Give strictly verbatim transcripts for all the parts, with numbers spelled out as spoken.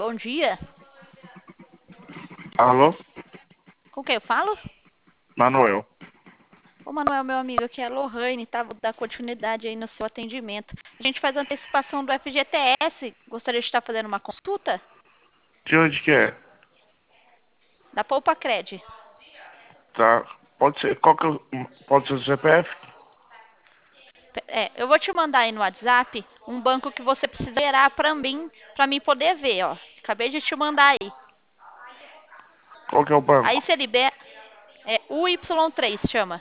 bom dia. Alô? Com quem eu falo? Manuel. Ô, Manuel, meu amigo, aqui é a Lohane, tá? Vou dar continuidade aí no seu atendimento. A gente faz antecipação do F G T S. Gostaria de estar fazendo uma consulta? De onde que é? Da Poupa Cred. Tá. Pode ser. Qual que é o... Pode ser o C P F? É, eu vou te mandar aí no WhatsApp um banco que você precisa gerar pra mim, pra mim poder ver, ó. Acabei de te mandar aí. Qual que é o banco? Aí você libera. É U Y três, chama.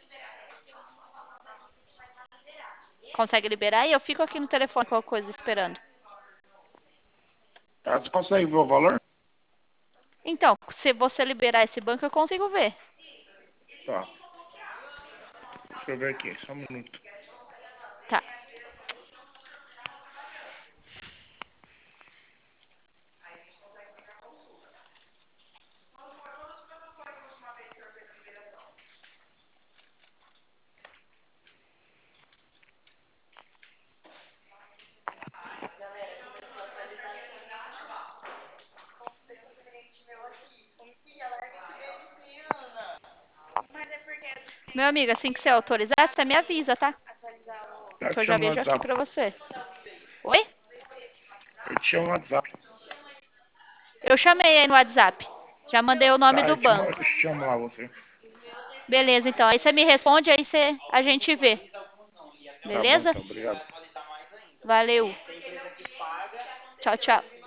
Consegue liberar aí? Eu fico aqui no telefone com a coisa esperando. Ah, você consegue ver o valor? Então, se você liberar esse banco, eu consigo ver. Tá. Deixa eu ver aqui, só um minuto. Tá. Meu amigo, assim que você autorizar, você me avisa, tá? Eu Que te eu já chamo no vejo aqui WhatsApp. pra você. Oi? Eu te chamo no WhatsApp. Eu chamei aí no WhatsApp. Já mandei o nome Tá, do eu te, mo- eu banco. te chamo lá, você. Beleza, então. Aí você me responde, aí você, a gente vê. Tá bom Beleza? então, obrigado. Valeu. Tchau, tchau.